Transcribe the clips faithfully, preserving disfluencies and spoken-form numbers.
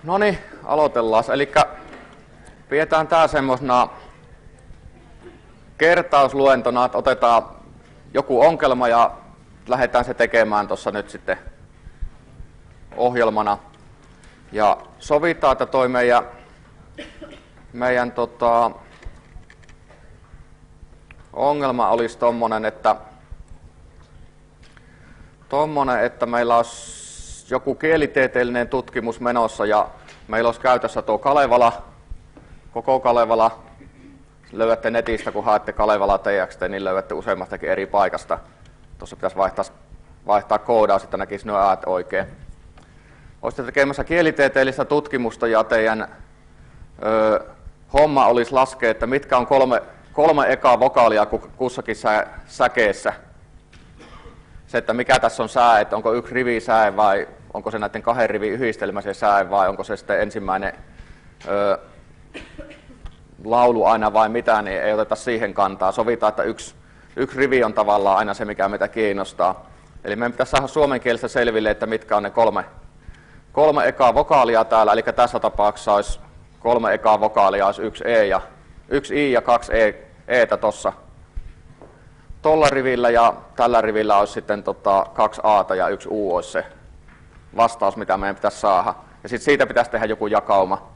No niin, aloitellaan. Eli pidetään tää semmosena kertausluentona, että otetaan joku ongelma ja lähdetään se tekemään tuossa nyt sitten ohjelmana. Ja sovitaan, että toi meidän, meidän tota, ongelma olisi tommonen, että, tommonen, että meillä olisi joku kielitieteellinen tutkimus menossa ja meillä olisi käytössä tuo Kalevala, koko Kalevala. Löydätte netistä, kun haette Kalevala T X T, niin löydätte useammastakin eri paikasta. Tuossa pitäisi vaihtaa, vaihtaa koodaus, että näkisi nuo äät oikein. Olisitte tekemässä kielitieteellistä tutkimusta ja teidän ö, homma olisi laskea, että mitkä on kolme, kolme ekaa vokaalia kussakin sä, säkeessä. Se, että mikä tässä on sää, että onko yksi rivi sää vai onko se näiden kahden rivin yhdistelmä se sää vai onko se sitten ensimmäinen ö, laulu aina vai mitä, niin ei oteta siihen kantaa. Sovitaan, että yksi, yksi rivi on tavallaan aina se, mikä meitä kiinnostaa. Eli meidän pitäisi saada suomen kielessä selville, että mitkä on ne kolme, kolme ekaa vokaalia täällä. Eli tässä tapauksessa olisi kolme ekaa vokaalia, olisi yksi E ja yksi I ja kaksi E, Etä tuossa. Tuolla rivillä ja tällä rivillä olisi sitten tota, kaksi A:ta ja yksi U olisi se vastaus, mitä meidän pitäisi saada. Ja sitten siitä pitäisi tehdä joku jakauma.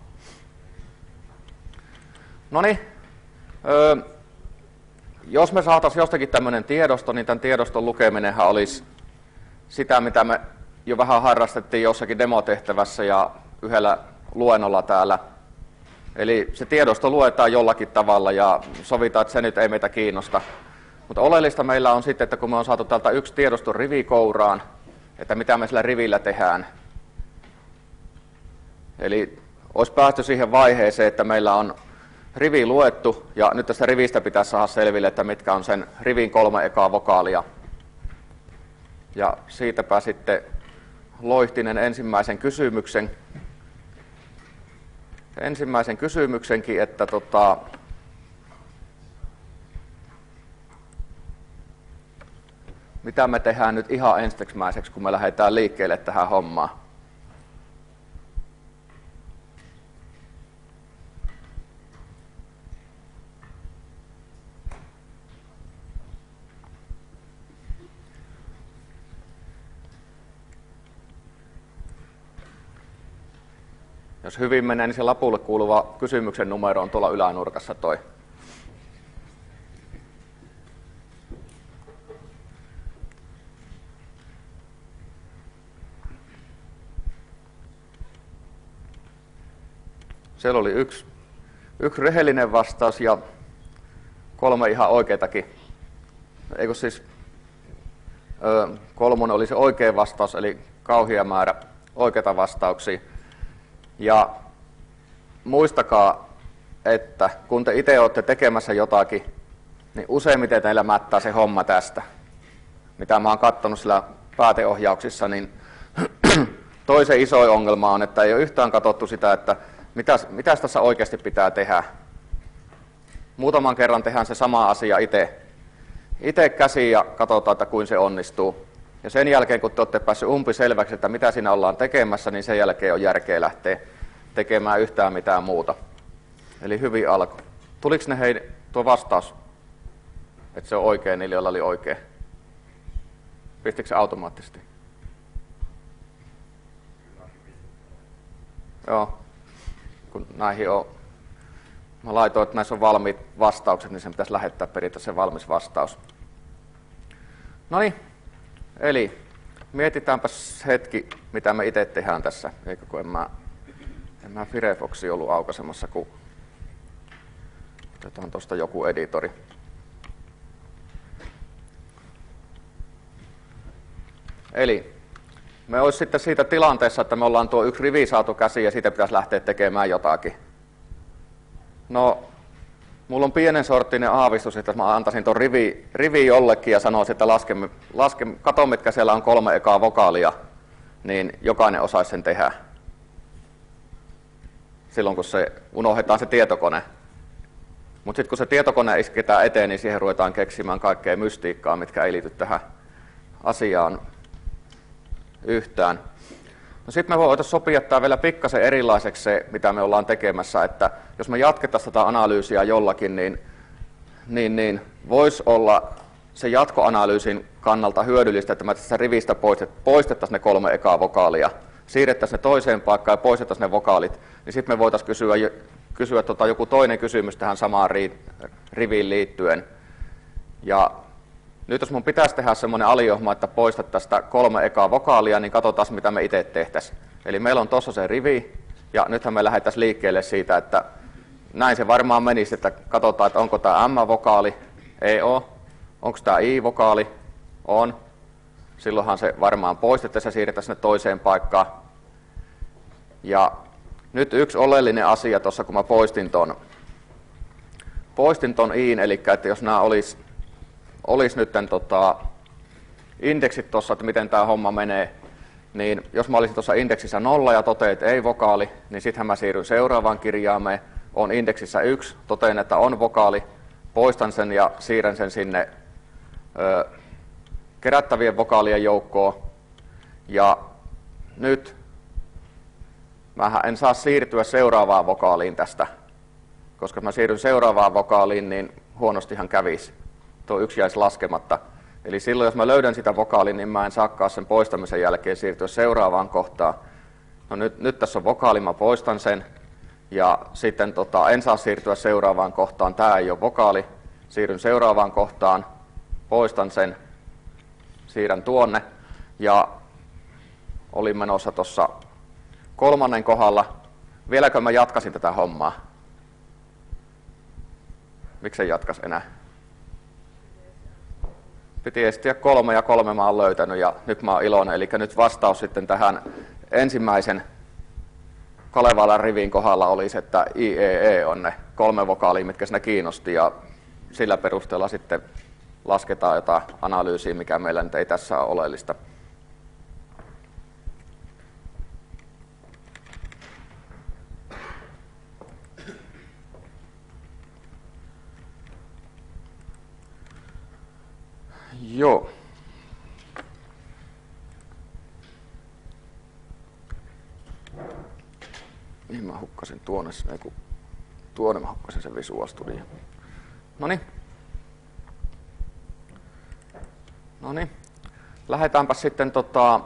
Noniin, öö, jos me saataisiin jostakin tämmöinen tiedosto, niin tämän tiedoston lukeminenhan olisi sitä, mitä me jo vähän harrastettiin jossakin demotehtävässä ja yhdellä luennolla täällä. Eli se tiedosto luetaan jollakin tavalla ja sovitaan, että se nyt ei meitä kiinnosta. Mutta oleellista meillä on sitten, että kun me on saatu täältä yksi tiedoston rivi kouraan, että mitä me sillä rivillä tehdään. Eli olisi päästy siihen vaiheeseen, että meillä on rivi luettu ja nyt tästä rivistä pitäisi saada selville, että mitkä on sen rivin kolme ekaa vokaalia. Ja siitäpä sitten Loihtinen ensimmäisen kysymyksen. Ensimmäisen kysymyksenkin, että tota, mitä me tehdään nyt ihan ensimmäiseksi, kun me lähdetään liikkeelle tähän hommaan. Jos hyvin menee, niin se lapulle kuuluva kysymyksen numero on tuolla ylänurkassa toi. Siellä oli yksi, yksi rehellinen vastaus ja kolme ihan oikeatakin. Eikö siis ö, kolmonen oli se oikea vastaus, eli kauhea määrä oikeita vastauksia. Ja muistakaa, että kun te itse olette tekemässä jotakin, niin useimmiten teillä mättää se homma tästä. Mitä mä oon katsonut sillä pääteohjauksissa, niin toisen iso ongelma on, että ei ole yhtään katsottu sitä, että mitäs, mitäs tässä oikeasti pitää tehdä. Muutaman kerran tehdään se sama asia itse. Itse käsiin ja katsotaan, että kuin se onnistuu. Ja sen jälkeen, kun te olette päässeet umpiselväksi, että mitä siinä ollaan tekemässä, niin sen jälkeen on järkeä lähteä tekemään yhtään mitään muuta. Eli hyvin alku. Tuliko ne hei, tuo vastaus, että se on oikein niille, joilla oli oikein? Pistikö se automaattisesti? Joo. Kun näihin on, mä laitoin, että näissä on valmiit vastaukset, niin sen pitäisi lähettää periaatteessa se valmis vastaus. Noniin. Eli mietitäänpäs hetki, mitä me itse tehdään tässä, eikö kun en mä, en mä Firefoxi ollut aukaisemassa, kun otetaan tuosta joku editori. Eli me olisi sitten siitä tilanteessa, että me ollaan tuo yksi rivi saatu käsiin ja siitä pitäisi lähteä tekemään jotakin. No, mulla on pienen sorttinen aavistus, että mä antaisin tuon rivi, rivi jollekin ja sanoisin, että laske, laske, kato mitkä siellä on kolme ekaa vokaalia, niin jokainen osaisi sen tehdä. Silloin kun se unohdetaan se tietokone. Mutta sitten kun se tietokone isketään eteen, niin siihen ruvetaan keksimään kaikkea mystiikkaa, mitkä ei liity tähän asiaan yhtään. No sitten me voitaisiin sopia tämä vielä pikkasen erilaiseksi se, mitä me ollaan tekemässä, että jos me jatketaan tätä analyysiä jollakin, niin, niin, niin voisi olla se jatkoanalyysin kannalta hyödyllistä, että me tästä rivistä poistettaisiin ne kolme ekaa vokaalia, siirrettäisiin ne toiseen paikkaan ja poistettaisiin ne vokaalit, niin sitten me voitaisiin kysyä, kysyä tota joku toinen kysymys tähän samaan riviin liittyen. Ja nyt jos mun pitäisi tehdä semmoinen aliohma, että poistat tästä kolme ekaa vokaalia, niin katsotaan mitä me itse tehtäisiin. Eli meillä on tuossa se rivi, ja nythän me lähdettäisiin liikkeelle siitä, että näin se varmaan menisi, että katsotaan, että onko tämä M-vokaali, ei ole. Onko tämä I-vokaali, on. Silloinhan se varmaan poistettaisiin ja siirretään sinne toiseen paikkaan. Ja nyt yksi oleellinen asia tuossa, kun mä poistin ton, poistin ton Iin, eli että jos nämä olisi olis nyt tota, indeksit tuossa, että miten tämä homma menee, niin jos mä olisin tuossa indeksissä nolla ja totean, että ei vokaali, niin sittenhän mä siirryn seuraavaan kirjaimeen, on indeksissä yksi, totean, että on vokaali, poistan sen ja siirrän sen sinne ö, kerättävien vokaalien joukkoon. Ja nyt mä en saa siirtyä seuraavaan vokaaliin tästä, koska jos mä siirryn seuraavaan vokaaliin, niin huonostihan kävisi. Tuo yksi jäisi laskematta. Eli silloin, jos mä löydän sitä vokaalin, niin mä en saakaan sen poistamisen jälkeen siirtyä seuraavaan kohtaan. No nyt, nyt tässä on vokaali, mä poistan sen. Ja sitten tota, en saa siirtyä seuraavaan kohtaan. Tämä ei ole vokaali. Siirryn seuraavaan kohtaan, poistan sen, siirrän tuonne. Ja olin menossa tuossa kolmannen kohdalla. Vieläkö mä jatkasin tätä hommaa? Miksen jatkas enää? Piti etsiä kolme ja kolme mä oon löytänyt ja nyt mä oon iloinen. Eli nyt vastaus sitten tähän ensimmäisen Kalevalan rivin kohdalla olisi, että I, E, E on ne kolme vokaalia, mitkä siinä kiinnosti ja sillä perusteella sitten lasketaan jotain analyysiä, mikä meillä nyt ei tässä ole oleellista. Joo. Niin mä hukkasin tuonne, kun tuonne mä hukkasin sen Visual Studio. Noniin. Noniin. Lähdetäänpä sitten tota,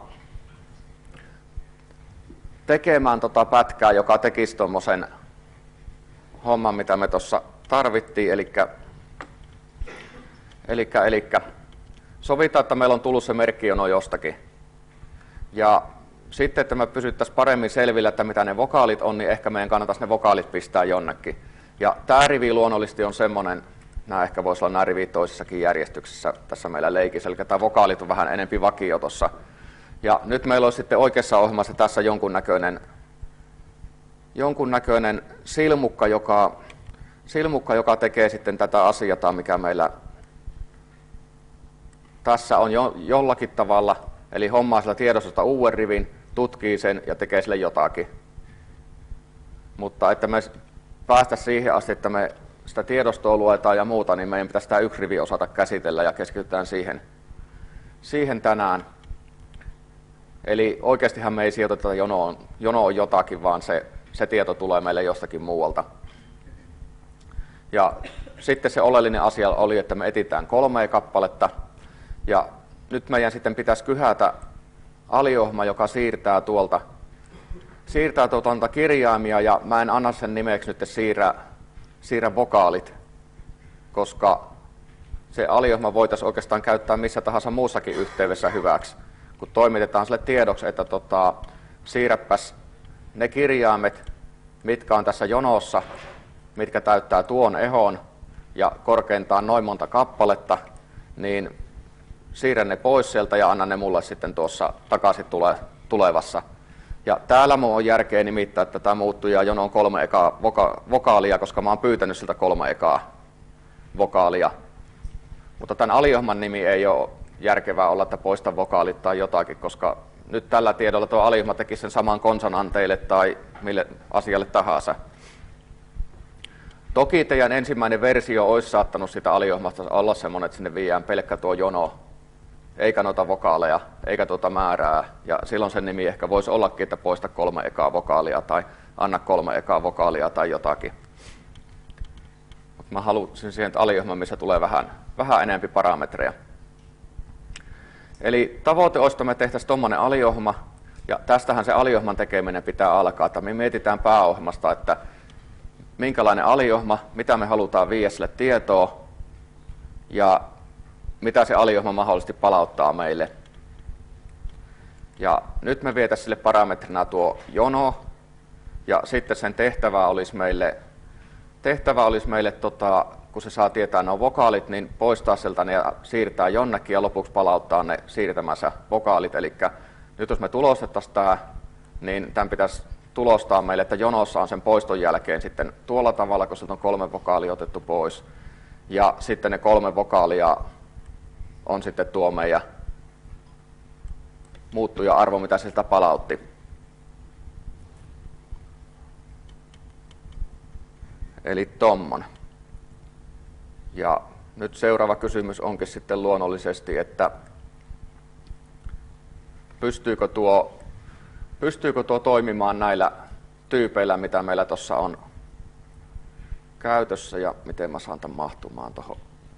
tekemään tota pätkää, joka tekisi tommosen homman, mitä me tuossa tarvittiin, elikkä Elikkä, elikkä sovitaan, että meillä on tullut se merkkijono jostakin. Ja sitten, että me pysyttäisiin paremmin selvillä, että mitä ne vokaalit on, niin ehkä meidän kannattaisi ne vokaalit pistää jonnekin. Ja tämä rivi luonnollisesti on semmoinen, nämä ehkä voisi olla nämä rivit toisessakin järjestyksessä tässä meillä leikissä, eli tämä vokaalit on vähän enempi vakio tuossa. Ja nyt meillä on sitten oikeassa ohjelmassa tässä jonkunnäköinen, jonkunnäköinen silmukka, joka, silmukka, joka tekee sitten tätä asiaa, mikä meillä tässä on jo, jollakin tavalla, eli hommaa sillä tiedostosta uuden rivin, tutkii sen ja tekee sille jotakin. Mutta että me päästä siihen asti, että me sitä tiedostoa luetaan ja muuta, niin meidän pitäisi tämä yksi rivi osata käsitellä ja keskitytään siihen, siihen tänään. Eli oikeastihan me ei sijoiteta jonoon, jonoon jotakin, vaan se, se tieto tulee meille jostakin muualta. Ja sitten se oleellinen asia oli, että me etsitään kolmea kappaletta. Ja nyt meidän sitten pitäisi kyhätä aliohma, joka siirtää tuolta, siirtää tuolta kirjaimia, ja mä en anna sen nimeksi nyt siirrä, siirrä vokaalit, koska se aliohma voitaisiin oikeastaan käyttää missä tahansa muussakin yhteydessä hyväksi, kun toimitetaan sille tiedoksi, että tota, siirräpäs ne kirjaimet, mitkä on tässä jonossa, mitkä täyttää tuon ehon, ja korkeintaan noin monta kappaletta, niin siirrän ne pois sieltä ja annan ne mulle sitten tuossa takaisin tule, tulevassa. Ja täällä mun on järkeä nimittää, että tämä muuttuja jono on kolme ekaa voka, vokaalia, koska mä oon pyytänyt siltä kolme ekaa vokaalia. Mutta tämän aliohman nimi ei ole järkevää olla, että poista vokaalit tai jotakin, koska nyt tällä tiedolla tuo aliohma teki sen saman konsonanteille tai mille asialle tahansa. Toki teidän ensimmäinen versio olisi saattanut sitä aliohmasta olla semmoinen, että sinne viedään pelkkä tuo jono, eikä noita vokaaleja, eikä tuota määrää. Ja silloin sen nimi ehkä voisi ollakin, että poista kolme ekaa vokaalia tai anna kolme ekaa vokaalia tai jotakin. Mut mä halusin siihen aliohjelmaan, missä tulee vähän, vähän enemmän parametreja. Eli tavoite olisi, että me tehtäisiin tuommoinen aliohjelma, ja tästähän se aliohjelman tekeminen pitää alkaa. Että me mietitään pääohjelmasta, että minkälainen aliohjelma, mitä me halutaan viedä sille tietoa, ja mitä se aliohjelma mahdollisesti palauttaa meille. Ja nyt me vietäisiin sille parametrina tuo jono, ja sitten sen tehtävä olisi meille, tehtävä olisi meille tota, kun se saa tietää nuo vokaalit, niin poistaa sieltä ne ja siirtää jonnekin ja lopuksi palauttaa ne siirtämänsä vokaalit. Eli nyt jos me tulostettaisiin tämä, niin tämän pitäisi tulostaa meille, että jonossa on sen poiston jälkeen sitten tuolla tavalla, kun sieltä on kolme vokaalia otettu pois. Ja sitten ne kolme vokaalia on sitten tuo meidän muuttuja-arvo, mitä se sitä palautti. Eli tommonen. Ja nyt seuraava kysymys onkin sitten luonnollisesti, että pystyykö tuo, pystyykö tuo toimimaan näillä tyypeillä, mitä meillä tuossa on käytössä, ja miten mä saan tämän mahtumaan tuohon.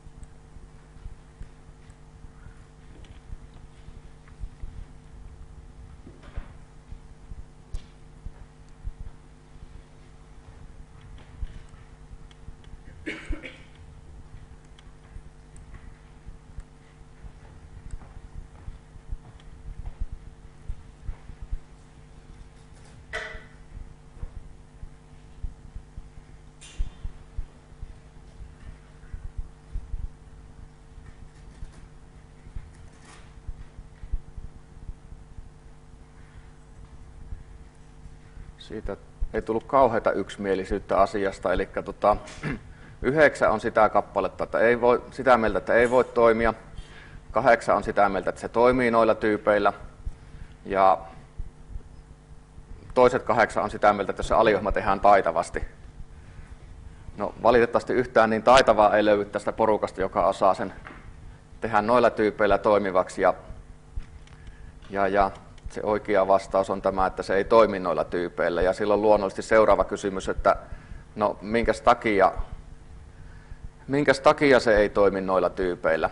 Siitä ei tullut kauheata yksimielisyyttä asiasta, eli tota, yhdeksän on sitä kappaletta, että ei voi, sitä mieltä, että ei voi toimia. Kahdeksan on sitä mieltä, että se toimii noilla tyypeillä. Ja toiset kahdeksan on sitä mieltä, että se aliohjelma tehdään taitavasti. No, valitettavasti yhtään niin taitavaa ei löydy tästä porukasta, joka osaa sen tehdä noilla tyypeillä toimivaksi. Ja, ja, ja se oikea vastaus on tämä, että se ei toimi noilla tyypeillä. Ja silloin luonnollisesti seuraava kysymys, että no minkäs takia, minkäs takia se ei toimi noilla tyypeillä?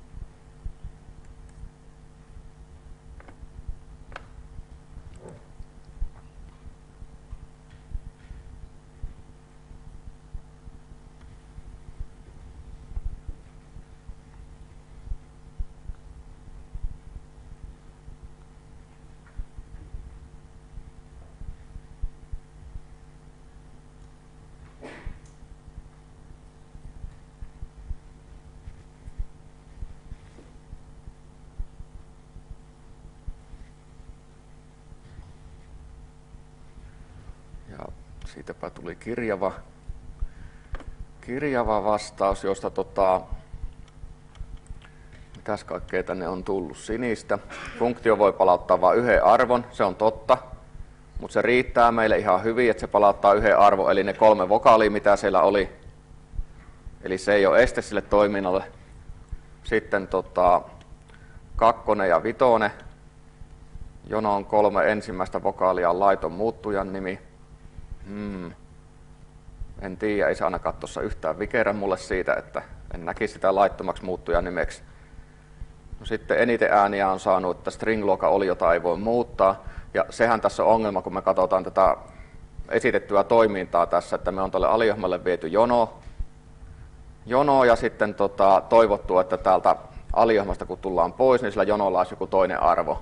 Siitäpä tuli kirjava, kirjava vastaus, josta tota, mitäs kaikkea tänne on tullut sinistä. Funktio voi palauttaa vain yhden arvon, se on totta, mutta se riittää meille ihan hyvin, että se palauttaa yhden arvon, eli ne kolme vokaalia, mitä siellä oli. Eli se ei ole este sille toiminnalle. Sitten tota, kakkonen ja vitonen, jono on kolme ensimmäistä vokaalia, on laiton muuttujan nimi. Hmm. En tiedä, ei se ainakaan tuossa yhtään vikerä mulle siitä, että en näkisi sitä laittomaksi muuttujan nimeksi. No sitten eniten ääniä on saanut, että string-luokan oli, jota ei voi muuttaa. Ja sehän tässä on ongelma, kun me katsotaan tätä esitettyä toimintaa tässä, että me on tuolle aliohjelmalle viety jono, jono ja sitten tota, toivottu, että täältä aliohjelmasta kun tullaan pois, niin sillä jonolla olisi joku toinen arvo.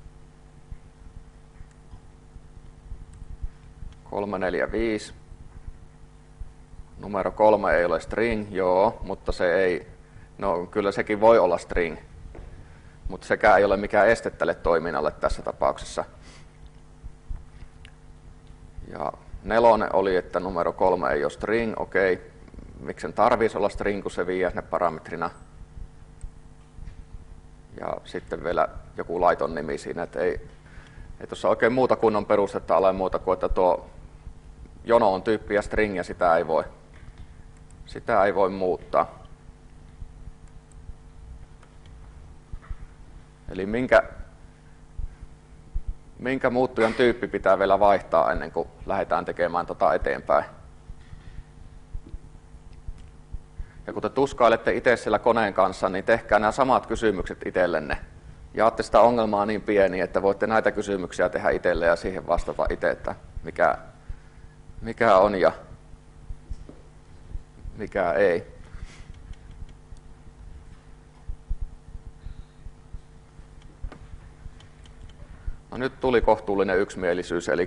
kolme, neljä, viisi. Numero kolme ei ole string, joo, mutta se ei, no kyllä sekin voi olla string, mutta sekään ei ole mikään este tälle toiminnalle tässä tapauksessa. Ja nelonen oli, että numero kolme ei ole string, okei, miksi sen tarvitsisi olla string, kun se vie sinne parametrina. Ja sitten vielä joku laiton nimi siinä, että ei, ei tuossa oikein muuta kunnon perustetta ole muuta kuin, että tuo jono on tyyppi ja string ja sitä ei voi, sitä ei voi muuttaa. Eli minkä, minkä muuttujan tyyppi pitää vielä vaihtaa ennen kuin lähdetään tekemään tota eteenpäin. Ja kun te tuskailette itse siellä koneen kanssa, niin tehkää nämä samat kysymykset itsellenne. Jaatte sitä ongelmaa niin pieni, että voitte näitä kysymyksiä tehdä itselle ja siihen vastata itse, että mikä, mikä on ja mikä ei. No nyt tuli kohtuullinen yksimielisyys, eli,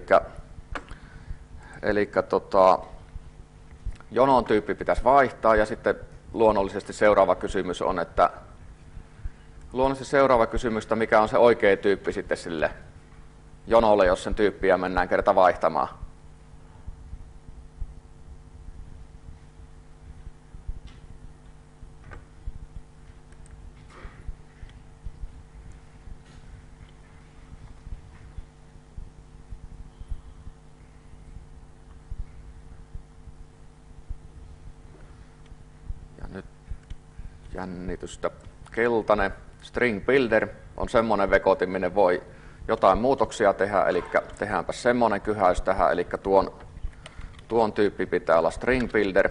eli tota, jonon tyyppi pitäisi vaihtaa ja sitten luonnollisesti seuraava kysymys on, että luonnollisesti seuraava kysymys, että mikä on se oikea tyyppi sitten sille jonolle, jos sen tyyppiä mennään kerta vaihtamaan. Jännitystä. Keltainen string builder on semmoinen vekotin, minne voi jotain muutoksia tehdä, eli tehdäänpä semmoinen kyhäys tähän, eli tuon, tuon tyyppi pitää olla string builder.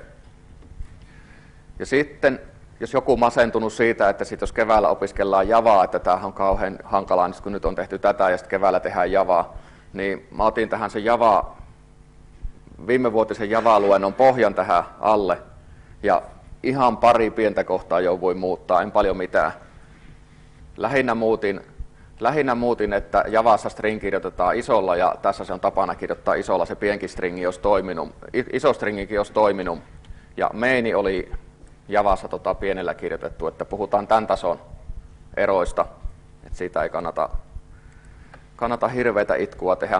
Ja sitten, jos joku masentunut siitä, että sit jos keväällä opiskellaan Javaa, että tämähän on kauhean hankalaa, niin kun nyt on tehty tätä ja sitten keväällä tehdään Javaa, niin mä otin tähän sen Java, viimevuotisen Java-luennon pohjan tähän alle, ja ihan pari pientä kohtaa jouduin muuttaa, en paljon mitään. Lähinnä muutin, lähinnä muutin, että Javassa string kirjoitetaan isolla ja tässä se on tapana kirjoittaa isolla, se pienkin stringi olisi toiminut, iso stringikin olisi toiminut. Ja maini oli Javassa tota pienellä kirjoitettu, että puhutaan tämän tason eroista, että siitä ei kannata, kannata hirveätä itkua tehdä.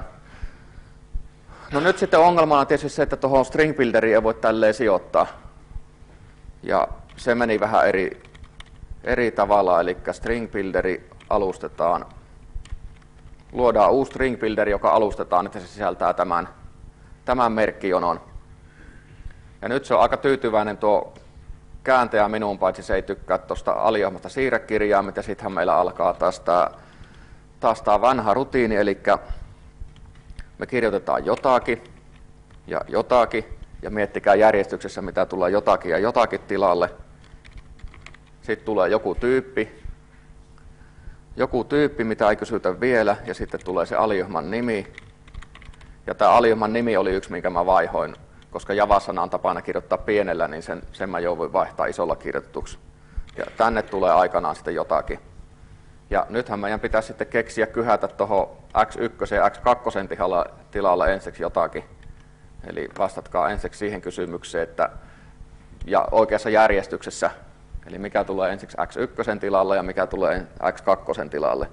No nyt sitten ongelmana on tietysti se, että tuohon string builderiin ei voi tälleen sijoittaa. Ja se meni vähän eri, eri tavalla, eli string builderi alustetaan, luodaan uusi string builderi, joka alustetaan, että se sisältää tämän, tämän merkkijonon. Ja nyt se on aika tyytyväinen tuo kääntäjä minun, paitsi se ei tykkää tuosta alijohmasta siirrekirjaa, mitä sittenhän meillä alkaa taas tämä, taas tämä vanha rutiini, eli me kirjoitetaan jotakin ja jotakin. Ja miettikää järjestyksessä, mitä tulee jotakin ja jotakin tilalle. Sitten tulee joku tyyppi, joku tyyppi, mitä ei kysytä vielä, ja sitten tulee se alijohman nimi. Ja tämä alijohman nimi oli yksi, minkä mä vaihoin, koska Javassa on tapana kirjoittaa pienellä, niin sen, sen mä jouduin vaihtaa isolla kirjoitetuksi. Ja tänne tulee aikanaan sitten jotakin. Ja nythän meidän pitäisi sitten keksiä kyhätä tuohon x yksi ja x kaksi tilalle ensiksi jotakin. Eli vastatkaa ensiksi siihen kysymykseen, että, ja oikeassa järjestyksessä, eli mikä tulee ensiksi x yksi tilalle ja mikä tulee x kaksi tilalle.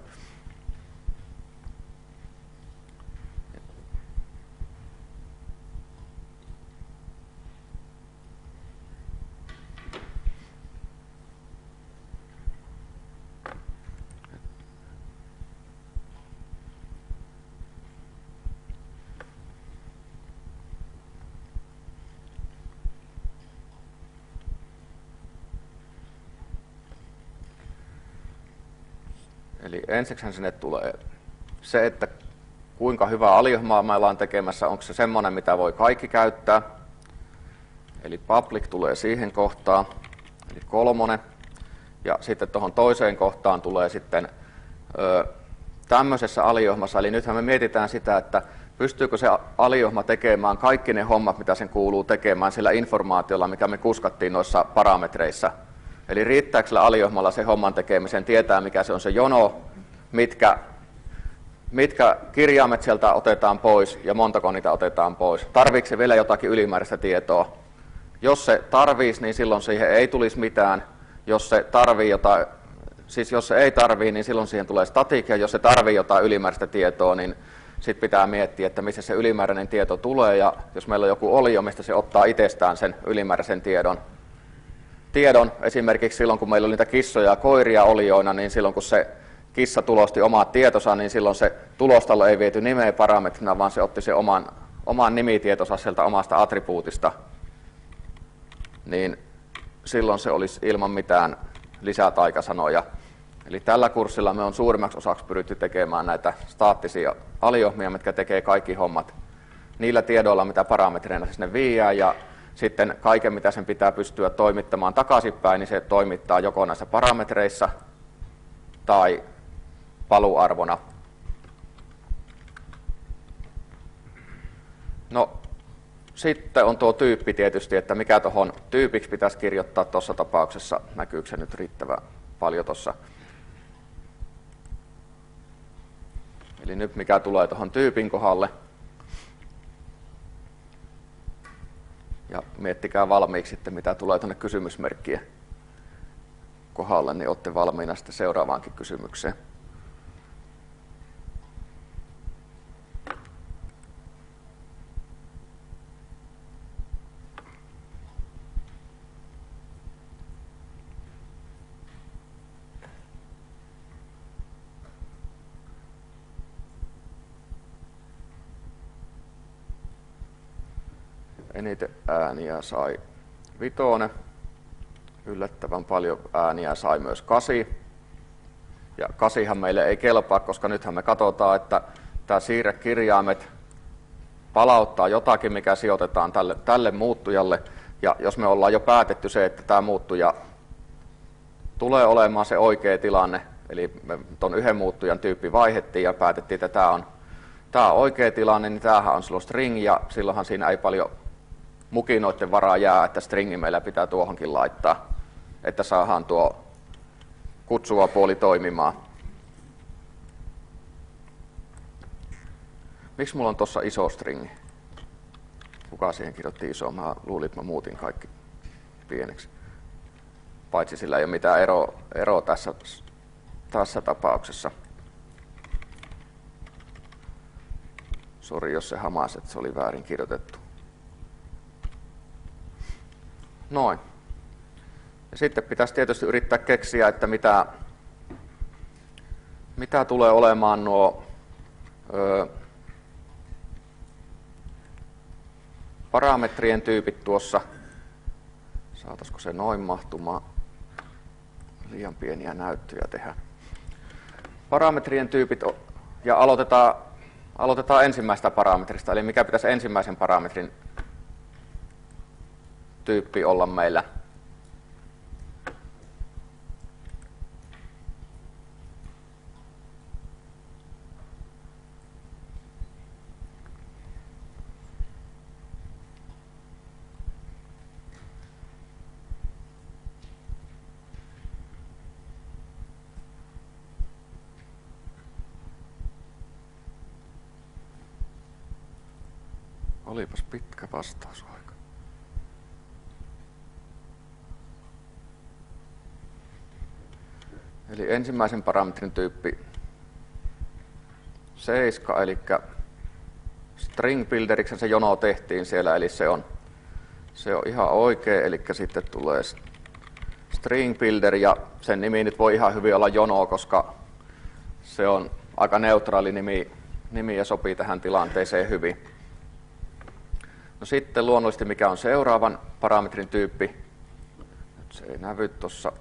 Eli ensiksi sinne tulee se, että kuinka hyvää alijohmaa me ollaan tekemässä, onko se semmoinen, mitä voi kaikki käyttää. Eli public tulee siihen kohtaan, eli kolmonen. Ja sitten tuohon toiseen kohtaan tulee sitten ö, tämmöisessä alijohmassa, eli nythän me mietitään sitä, että pystyykö se alijohma tekemään kaikki ne hommat, mitä sen kuuluu tekemään sillä informaatiolla, mikä me kuskattiin noissa parametreissa. Eli riittääkö sillä alijohmalla se homman tekemisen, tietää mikä se on se jono, mitkä, mitkä kirjaimet sieltä otetaan pois ja montako niitä otetaan pois. Tarviiko se vielä jotakin ylimääräistä tietoa? Jos se tarvitsisi, niin silloin siihen ei tulisi mitään. Jos se tarvii jotain, siis jos se ei tarvii, niin silloin siihen tulee static, ja jos se tarvii jotain ylimääräistä tietoa, niin sitten pitää miettiä, että missä se ylimääräinen tieto tulee, ja jos meillä on joku olio, mistä se ottaa itsestään sen ylimääräisen tiedon. Tiedon esimerkiksi silloin, kun meillä oli niitä kissoja ja koiria olioina, niin silloin kun se kissa tulosti omat tietonsa, niin silloin se tulostalle ei viety nimeä parametrina, vaan se otti sen oman, oman nimitietonsa sieltä omasta attribuutista. Niin silloin se olisi ilman mitään lisätaikasanoja. Eli tällä kurssilla me on suurimmaksi osaksi pyritty tekemään näitä staattisia aliohmia, mitkä tekee kaikki hommat niillä tiedoilla, mitä parametreina se sinne viiää, ja sitten kaiken, mitä sen pitää pystyä toimittamaan takaisinpäin, niin se toimittaa joko näissä parametreissa tai paluarvona. No, sitten on tuo tyyppi tietysti, että mikä tuohon tyypiksi pitäisi kirjoittaa tuossa tapauksessa. Näkyykö se nyt riittävän paljon tuossa? Eli nyt mikä tulee tuohon tyypin kohdalle. Ja miettikää valmiiksi sitten, mitä tulee tuonne kysymysmerkkien kohdalle, niin olette valmiina sitten seuraavaankin kysymykseen. Eniten ääniä sai Vitonen. Yllättävän paljon ääniä sai myös kasi. Ja kasihan meille ei kelpaa, koska nythän me katsotaan, että tämä siirrekirjaimet palauttaa jotakin, mikä sijoitetaan tälle, tälle muuttujalle. Ja jos me ollaan jo päätetty se, että tämä muuttuja tulee olemaan se oikea tilanne, eli me tuon yhden muuttujan tyyppi vaihdettiin ja päätettiin, että tämä on, tämä on oikea tilanne, niin tämähän on silloin string, ja silloinhan siinä ei paljon mukinoiden varaa jää, että stringi meillä pitää tuohonkin laittaa, että saadaan tuo kutsuva puoli toimimaan. Miksi mulla on tuossa iso stringi? Kuka siihen kirjoitti iso? Mä luulin, että mä muutin kaikki pieneksi. Paitsi sillä ei ole mitään eroa, eroa tässä, tässä tapauksessa. Sori, jos se hamasi, että se oli väärin kirjoitettu. Noin. Ja sitten pitäisi tietysti yrittää keksiä, että mitä, mitä tulee olemaan nuo ö, parametrien tyypit tuossa. Saataisiko se noin mahtumaan? Liian pieniä näyttöjä tehdä. Parametrien tyypit, ja aloitetaan, aloitetaan ensimmäistä parametrista, eli mikä pitäisi ensimmäisen parametrin tyyppi olla meillä. Olipas pitkä vastausaika. Eli ensimmäisen parametrin tyyppi seitsemän, eli string builderiksi se jono tehtiin siellä, eli se on, se on ihan oikein, eli sitten tulee string builder, ja sen nimi nyt voi ihan hyvin olla jono, koska se on aika neutraali nimi, nimi ja sopii tähän tilanteeseen hyvin. No sitten luonnollisesti mikä on seuraavan parametrin tyyppi. Nyt se ei näy tuossa.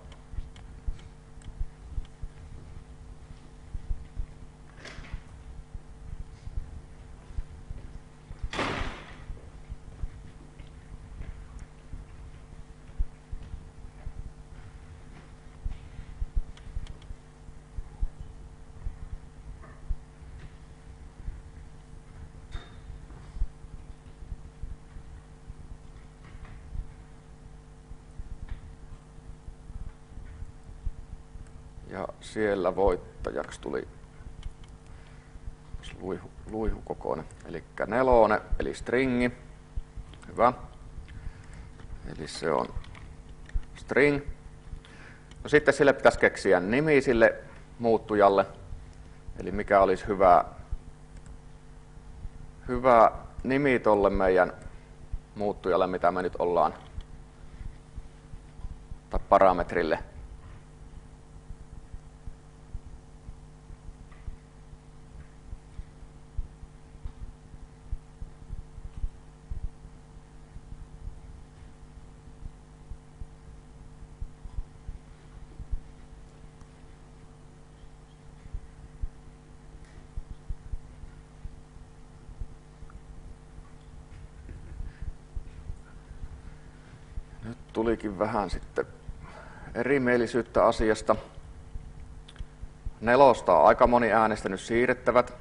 Ja siellä voittajaksi tuli luihu, luihukokoinen, eli nelonen, eli stringi. Hyvä. Eli se on string. No sitten sille pitäisi keksiä nimi sille muuttujalle. Eli mikä olisi hyvä, hyvä nimi tolle meidän muuttujalle, mitä me nyt ollaan, tai parametrille. tulikin vähän sitten erimielisyyttä asiasta. Nelosta on aika moni äänestänyt siirrettävät.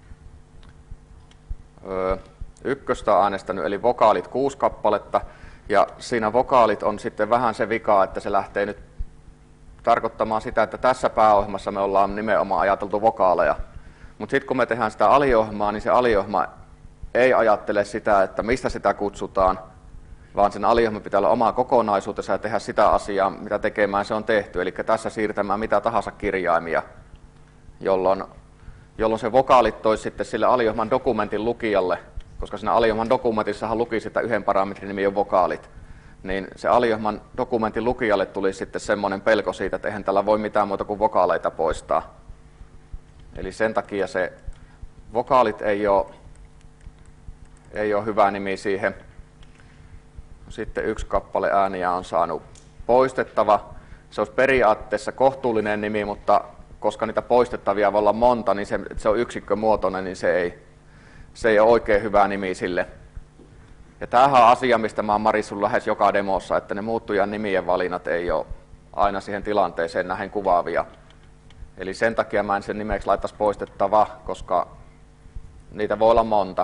Öö, ykköstä on äänestänyt eli vokaalit kuusi kappaletta. Ja siinä vokaalit on sitten vähän se vika, että se lähtee nyt tarkoittamaan sitä, että tässä pääohjelmassa me ollaan nimenomaan ajateltu vokaaleja. Mutta sitten kun me tehdään sitä aliohjelmaa, niin se aliohjelma ei ajattele sitä, että mistä sitä kutsutaan, vaan sen aliohjelman pitää olla omaa kokonaisuutensa ja tehdä sitä asiaa, mitä tekemään se on tehty. Eli tässä siirtämään mitä tahansa kirjaimia, jolloin, jolloin se vokaalit toisi sitten sille aliohjelman dokumentin lukijalle, koska siinä aliohjelman dokumentissahan luki sitä yhden parametrin nimi on vokaalit, niin se aliohjelman dokumentin lukijalle tuli sitten semmoinen pelko siitä, että eihän tällä voi mitään muuta kuin vokaaleita poistaa. Eli sen takia se vokaalit ei ole, ei ole hyvä nimi siihen. Sitten yksi kappale ääniä on saanut poistettava. Se olisi periaatteessa kohtuullinen nimi, mutta koska niitä poistettavia voi olla monta, niin se, se on yksikkömuotoinen, niin se ei, se ei ole oikein hyvä nimi sille. Ja tämähän on asia, mistä mä oon Marissun lähes joka demossa, että ne muuttujan nimien valinnat ei ole aina siihen tilanteeseen nähden kuvaavia. Eli sen takia mä en sen nimeksi laittaisi poistettava, koska niitä voi olla monta.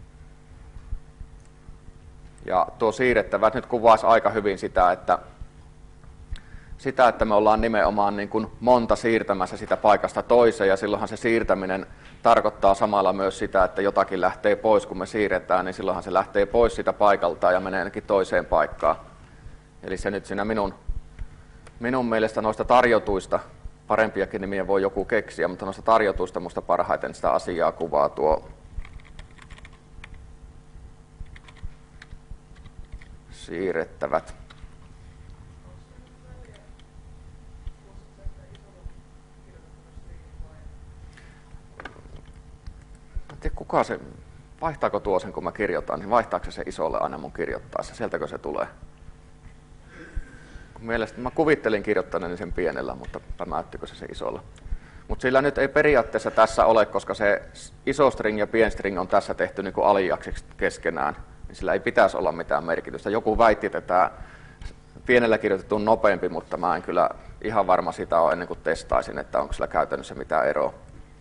Ja tuo siirrettävät nyt kuvaisi aika hyvin sitä, että, sitä, että me ollaan nimenomaan niin kuin monta siirtämässä sitä paikasta toiseen, ja silloinhan se siirtäminen tarkoittaa samalla myös sitä, että jotakin lähtee pois, kun me siirretään, niin silloinhan se lähtee pois sitä paikalta ja menee ainakin toiseen paikkaan. Eli se nyt siinä minun, minun mielestä noista tarjotuista, parempiakin nimiä voi joku keksiä, mutta noista tarjotuista musta parhaiten sitä asiaa kuvaa tuo siirrettävät. En tiedä, kuka se, vaihtaako tuo sen kun mä kirjoitan, niin vaihtaako se, se isolle aina mun kirjoittaessa, sieltäkö se tulee? Mielestäni mä kuvittelin kirjoittaneeni sen pienellä, mutta päättyykö se se isolla. Mutta sillä nyt ei periaatteessa tässä ole, koska se iso string ja pien string on tässä tehty niin kuin alijaksiksi keskenään, niin sillä ei pitäisi olla mitään merkitystä. Joku väitti, että tämä pienellä kirjoitettu on nopeampi, mutta mä en kyllä ihan varma sitä ole ennen kuin testaisin, että onko sillä käytännössä mitään eroa.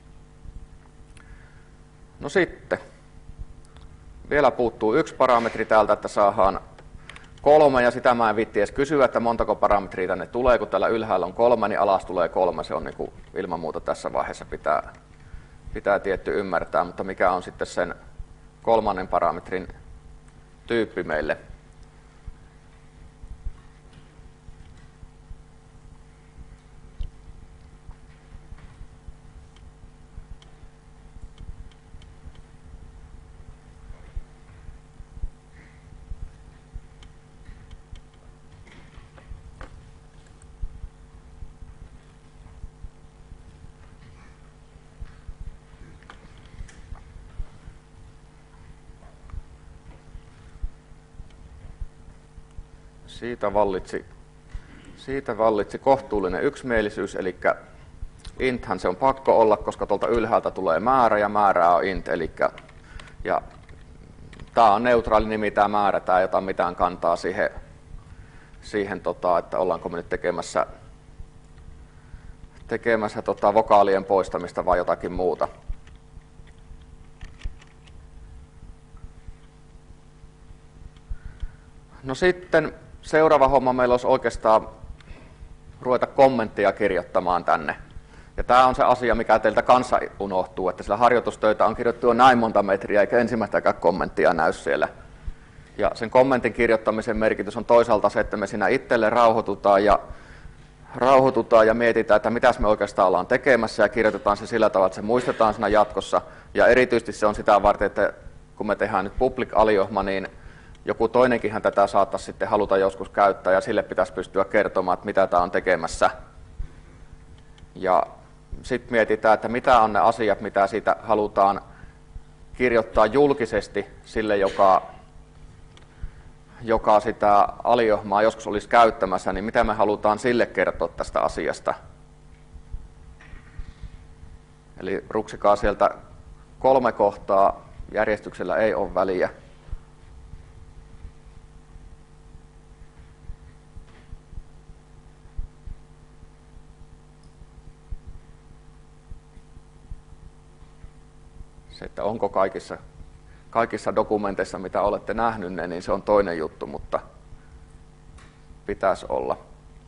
No sitten, vielä puuttuu yksi parametri täältä, että saadaan kolme, ja sitä mä en viitti edes kysyä, että montako parametria tänne tulee, kun täällä ylhäällä on kolme, niin alas tulee kolme, se on niin kuin ilman muuta tässä vaiheessa pitää, pitää tietty ymmärtää, mutta mikä on sitten sen kolmannen parametrin tyyppi meille. Siitä vallitsi, siitä vallitsi kohtuullinen yksimielisyys, eli inthän se on pakko olla, koska tuolta ylhäältä tulee määrä ja määrää on int, eli ja tämä on neutraali nimi tämä määrä, tämä ei ota mitään kantaa siihen, siihen tota, että ollaanko me nyt tekemässä, tekemässä tota, vokaalien poistamista vai jotakin muuta. No sitten seuraava homma meillä olisi oikeastaan ruveta kommentteja kirjoittamaan tänne. Ja tämä on se asia, mikä teiltä kanssa unohtuu, että sillä harjoitustöitä on kirjoittu jo näin monta metriä, eikä ensimmäistäkään kommenttia näy siellä. Ja sen kommentin kirjoittamisen merkitys on toisaalta se, että me siinä itselle rauhoitutaan ja, rauhoitutaan ja mietitään, että mitäs me oikeastaan ollaan tekemässä, ja kirjoitetaan se sillä tavalla, että se muistetaan siinä jatkossa. Ja erityisesti se on sitä varten, että kun me tehdään nyt public-aliohma, niin joku toinenkinhän tätä saattaisi sitten haluta joskus käyttää, ja sille pitäisi pystyä kertomaan, että mitä tämä on tekemässä. Ja sitten mietitään, että mitä on ne asiat, mitä siitä halutaan kirjoittaa julkisesti sille, joka, joka sitä aliohmaa joskus olisi käyttämässä, niin mitä me halutaan sille kertoa tästä asiasta. Eli ruksikaa sieltä kolme kohtaa, järjestyksellä ei ole väliä. Se, että onko kaikissa, kaikissa dokumenteissa, mitä olette nähnyt, niin se on toinen juttu, mutta pitäisi olla.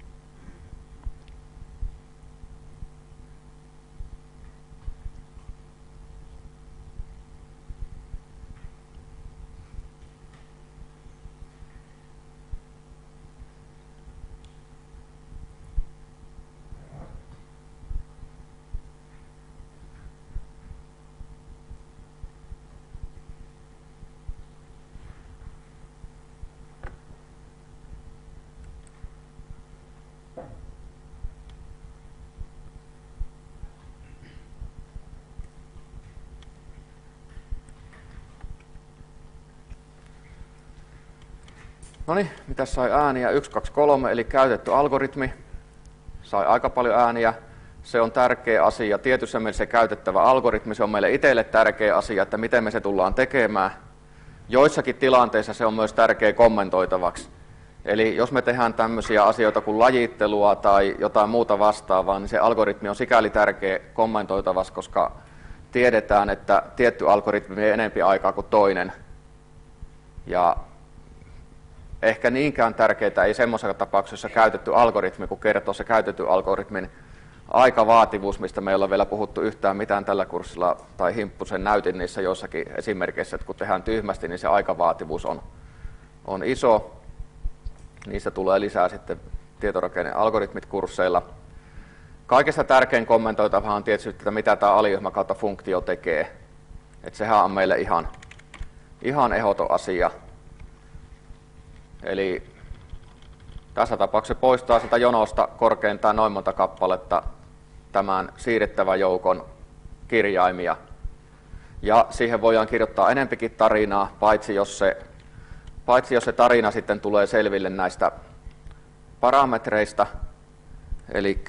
No niin, mitä sai ääniä? yksi, kaksi, kolme, eli käytetty algoritmi. Sai aika paljon ääniä. Se on tärkeä asia. Tietyssä mielessä se käytettävä algoritmi, se on meille itselle tärkeä asia, että miten me se tullaan tekemään. Joissakin tilanteissa se on myös tärkeä kommentoitavaksi. Eli jos me tehdään tämmöisiä asioita kuin lajittelua tai jotain muuta vastaavaa, niin se algoritmi on sikäli tärkeä kommentoitavaksi, koska tiedetään, että tietty algoritmi vie enempi aikaa kuin toinen. Ja ehkä niinkään tärkeää ei semmoisessa tapauksessa käytetty algoritmi, kun kertoo se käytetty algoritmin aikavaativuus, mistä me ei ole vielä puhuttu yhtään mitään tällä kurssilla, tai himppusen näytin niissä joissakin esimerkeissä, että kun tehdään tyhmästi, niin se aikavaativuus on, on iso. Niistä tulee lisää sitten tietorakenne-algoritmit kursseilla. Kaikesta tärkein kommentoitava on tietysti, että mitä tämä aliryhmä kautta funktio tekee. Että sehän on meille ihan, ihan ehdoton asia. Eli tässä tapauksessa poistaa sitä jonosta korkeintaan noin monta kappaletta tämän siirrettävän joukon kirjaimia. Ja siihen voidaan kirjoittaa enempikin tarinaa, paitsi jos se, paitsi jos se tarina sitten tulee selville näistä parametreista. Eli,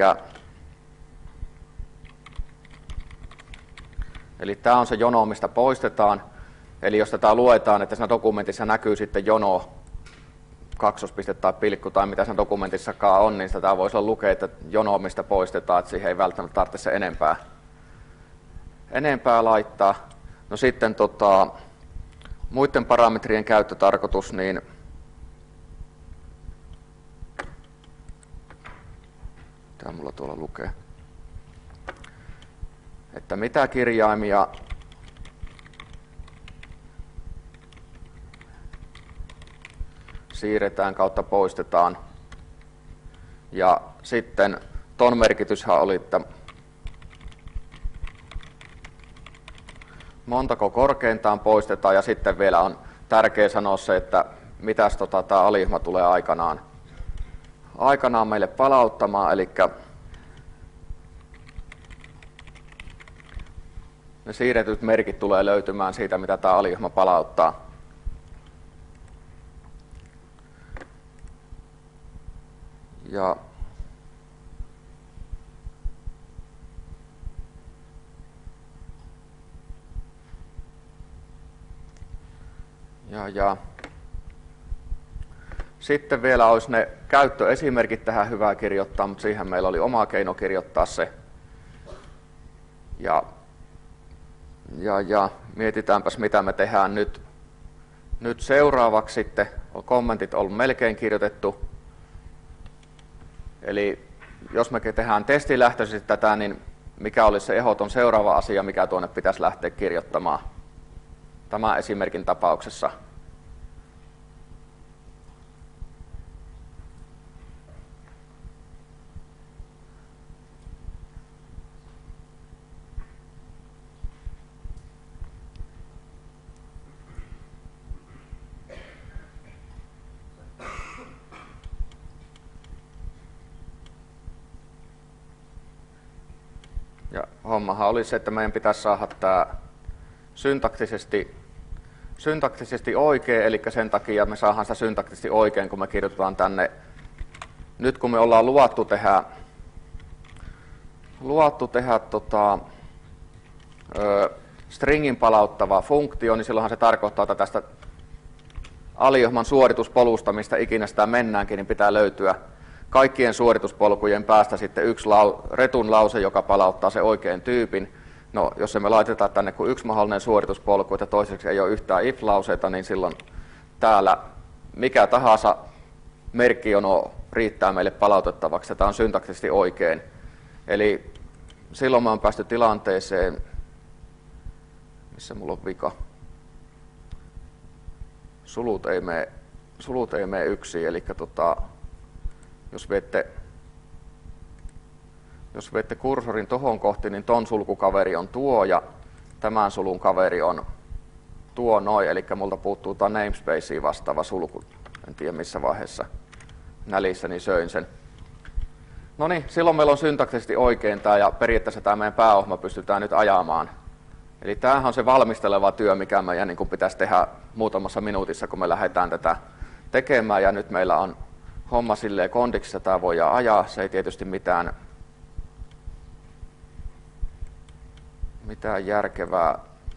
eli tämä on se jono, mistä poistetaan. Eli jos tätä luetaan, että siinä dokumentissa näkyy sitten jono, kaksospiste tai pilkku tai mitä sen dokumentissakaan on, niin sitä voisi olla lukea, että jono, mistä poistetaan, että siihen ei välttämättä tarvitse se enempää, enempää laittaa. No sitten tota, muiden parametrien käyttötarkoitus, niin mitä mulla tuolla lukee, että mitä kirjaimia siirretään kautta poistetaan. Ja sitten ton merkityshän oli, että montako korkeintaan poistetaan, ja sitten vielä on tärkeää sanoa se, että mitäs tota, tämä aliryhmä tulee aikanaan, aikanaan meille palauttamaan, eli ne siirretyt merkit tulee löytymään siitä, mitä tämä aliryhmä palauttaa. Ja Ja, ja. Sitten vielä olisi ne käyttöesimerkit tähän hyvä kirjoittaa, mutta siihen meillä oli oma keino kirjoittaa se. Ja, ja, ja mietitäänpäs, mitä me tehdään nyt. Nyt seuraavaksi sitten on kommentit ollut melkein kirjoitettu. Eli jos me tehdään testilähtöisesti tätä, niin mikä olisi se ehdoton seuraava asia, mikä tuonne pitäisi lähteä kirjoittamaan tämän esimerkin tapauksessa. Ja hommahan oli se, että meidän pitäisi saada tämä syntaktisesti, syntaktisesti oikein, eli sen takia me saadaan sitä syntaktisesti oikein, kun me kirjoitetaan tänne. Nyt kun me ollaan luvattu tehdä, luvattu tehdä tota, ö, stringin palauttava funktio, niin silloinhan se tarkoittaa, että tästä aliryhmän suorituspolusta, mistä ikinä sitä mennäänkin, niin pitää löytyä kaikkien suorituspolkujen päästä sitten yksi lau, retun lause, joka palauttaa se oikean tyypin. No, jos me laitetaan tänne kuin yksi mahdollinen suorituspolku, että toiseksi ei ole yhtään if-lauseita, niin silloin täällä mikä tahansa merkkijono riittää meille palautettavaksi, ja tämä on syntaktisesti oikein. Eli silloin me on päästy tilanteeseen, missä mulla on vika. Sulut ei mene, sulut ei mene yksin, eli tota, jos viette, jos viette kursorin tohon kohti, niin ton sulkukaveri on tuo, ja tämän sulun kaveri on tuo noin, eli multa puuttuu tämä namespaceen vastaava sulku. En tiedä missä vaiheessa nälissäni söin sen. No niin, silloin meillä on syntaktisesti oikein tämä, ja periaatteessa tämä meidän pääohjelma pystytään nyt ajamaan. Eli tämähän on se valmisteleva työ, mikä meidän niin kuin pitäisi tehdä muutamassa minuutissa, kun me lähdetään tätä tekemään. Ja nyt meillä on homma silleen kondiksessa, tämä voidaan ajaa. Se ei tietysti mitään, mitään järkevää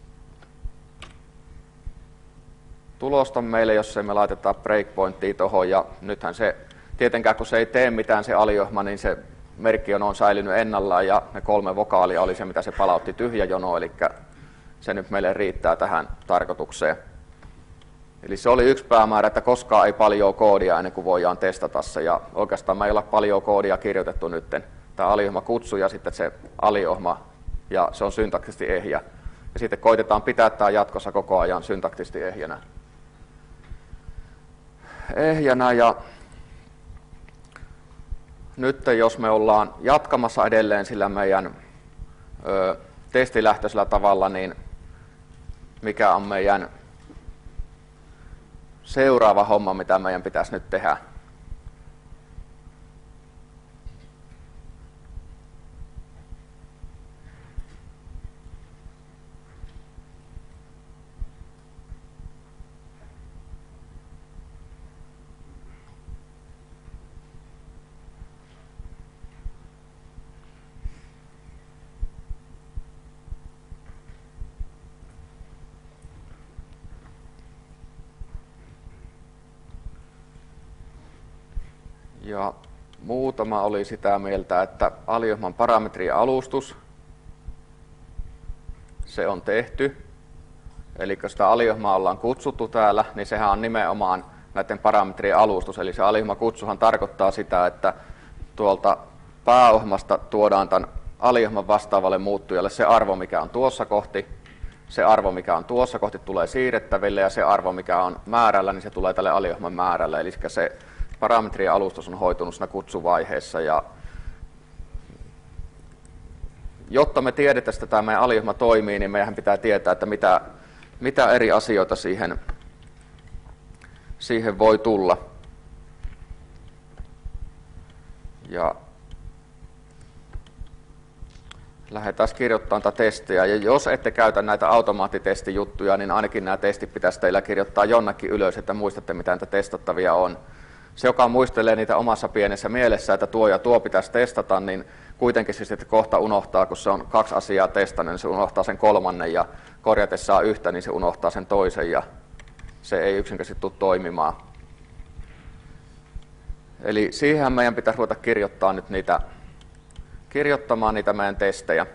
tulosta meille, jos me laitetaan breakpointtia tuohon. Ja nythän se, tietenkään kun se ei tee mitään se aliohma, niin se merkkijono on säilynyt ennallaan ja ne kolme vokaalia oli se, mitä se palautti tyhjä jono, eli se nyt meille riittää tähän tarkoitukseen. Eli se oli yksi päämäärä, että koskaan ei paljon koodia ennen kuin voidaan testata se, ja oikeastaan me ei ole paljon koodia kirjoitettu nyt. Tämä aliohma kutsu ja sitten se aliohma, ja se on syntaktisesti ehjä. Ja sitten koitetaan pitää tämä jatkossa koko ajan syntaktisesti ehjänä. ehjänä ja nyt jos me ollaan jatkamassa edelleen sillä meidän ö, testilähtöisellä tavalla, niin mikä on meidän seuraava homma, mitä meidän pitäisi nyt tehdä? Ja muutama oli sitä mieltä, että aliohman parametrien alustus, se on tehty. Eli kun sitä aliohmaa ollaan kutsuttu täällä, niin sehän on nimenomaan näiden parametrien alustus. Eli se aliohmakutsuhan tarkoittaa sitä, että tuolta pääohmasta tuodaan tämän aliohman vastaavalle muuttujalle se arvo, mikä on tuossa kohti. Se arvo, mikä on tuossa kohti, tulee siirrettäville, ja se arvo, mikä on määrällä, niin se tulee tälle aliohman määrälle. Eli se parametrien alustus on hoitunut siinä kutsuvaiheessa, ja jotta me tiedetään, että tämä meidän aliohma toimii, niin meidän pitää tietää, että mitä, mitä eri asioita siihen, siihen voi tulla. Ja lähdetään kirjoittamaan tätä testejä, ja jos ette käytä näitä automaattitestijuttuja, niin ainakin nämä testit pitäisi teillä kirjoittaa jonnekin ylös, että muistatte, mitä näitä testattavia on. Se, joka muistelee niitä omassa pienessä mielessä, että tuo ja tuo pitäisi testata, niin kuitenkin se sitten kohta unohtaa, kun se on kaksi asiaa testannut, niin se unohtaa sen kolmannen, ja korjatessaan yhtä, niin se unohtaa sen toisen, ja se ei yksinkertaisesti tule toimimaan. Eli siihen meidän pitäisi ruveta kirjoittaa nyt niitä, kirjoittamaan niitä meidän testejä.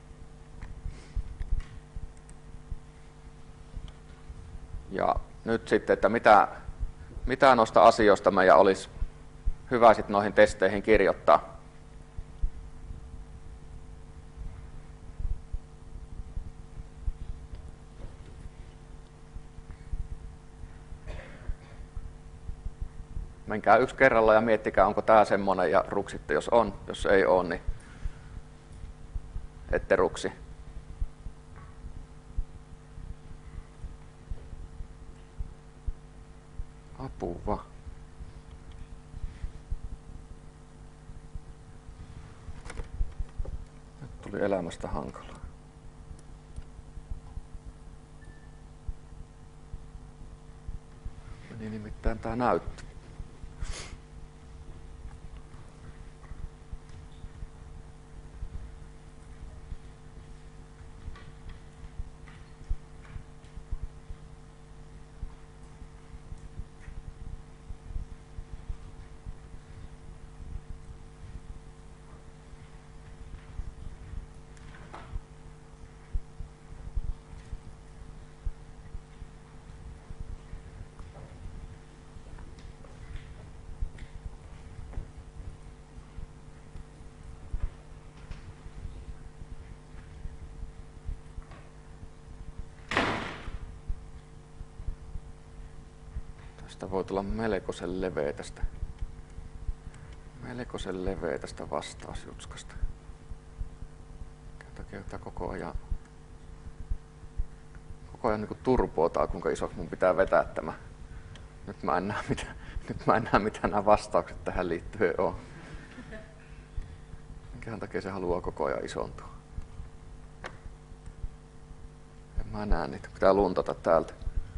Ja nyt sitten, että mitä Mitä noista asioista meidän olisi hyvä sitten noihin testeihin kirjoittaa? Menkää yksi kerralla ja miettikää, onko tämä semmoinen, ja ruksitte, jos on. Jos ei ole, niin ette ruksi. Apua. Nyt tuli elämästä hankalaa. Meni nimittäin tää näyttö. Tästä voi tulla melkoisen leveä tästä, melkoisen leveä tästä vastausjutskasta. Takia koko ajan, koko ajan niin turpoaa, kuinka isoksi mun pitää vetää tämä. Nyt mä en näe, mitä, nyt mä en näe, mitä nämä vastaukset tähän liittyen on. Minkähän takia se haluaa koko ajan isontua. En mä näe niitä, pitää luntata täältä.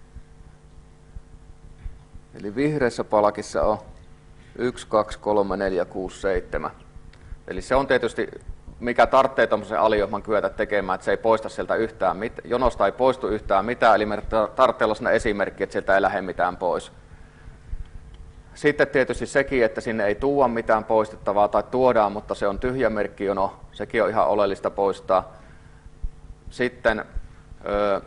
Eli vihreässä palkissa on yksi, kaksi, kolme, neljä, kuusi, seitsemän. Eli se on tietysti, mikä tarvitsee tuommoisen aliohman kyetä tekemään, että se ei poista sieltä yhtään mitään. Jonosta ei poistu yhtään mitään, eli meidän tarvitsee olla sellainen esimerkki, että sieltä ei lähde mitään pois. Sitten tietysti sekin, että sinne ei tuoda mitään poistettavaa tai tuodaan, mutta se on tyhjä merkkijono. Sekin on ihan oleellista poistaa. Sitten öö,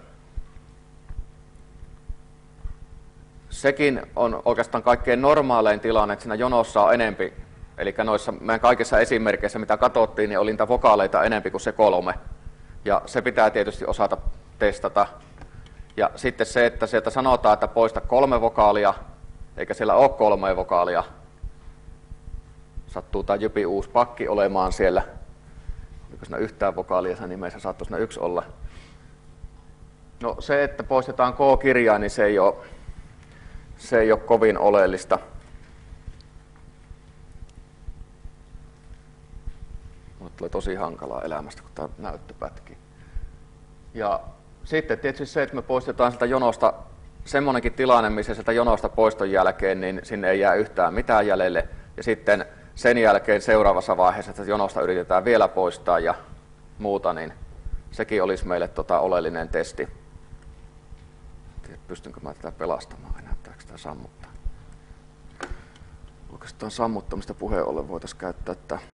sekin on oikeastaan kaikkein normaalein tilanne, että siinä jonossa on enempi. Eli noissa meidän kaikissa esimerkkeissä, mitä katsottiin, niin oli niitä vokaaleita enempi kuin se kolme. Ja se pitää tietysti osata testata. Ja sitten se, että sieltä sanotaan, että poista kolme vokaalia, eikä siellä ole kolme vokaalia. Sattuu tämä jypi uusi pakki olemaan siellä. Oliko siinä yhtään vokaalia sen nimessä, saattoi siinä yksi olla. No se, että poistetaan K-kirjain, niin se ei ole, se ei ole kovin oleellista. Mulle tulee tosi hankalaa elämästä, kun tämä näyttö pätkii. Ja sitten tietysti se, että me poistetaan sieltä jonosta semmoinenkin tilanne, missä sieltä jonosta poiston jälkeen, niin sinne ei jää yhtään mitään jäljelle. Ja sitten sen jälkeen seuraavassa vaiheessa, että jonosta yritetään vielä poistaa ja muuta, niin sekin olisi meille tota oleellinen testi. En tiedä, pystynkö mä tätä pelastamaan enää, pitääkö sitä sammuttaa. Oikeastaan sammuttamista puheen ollen voitaisiin käyttää tätä.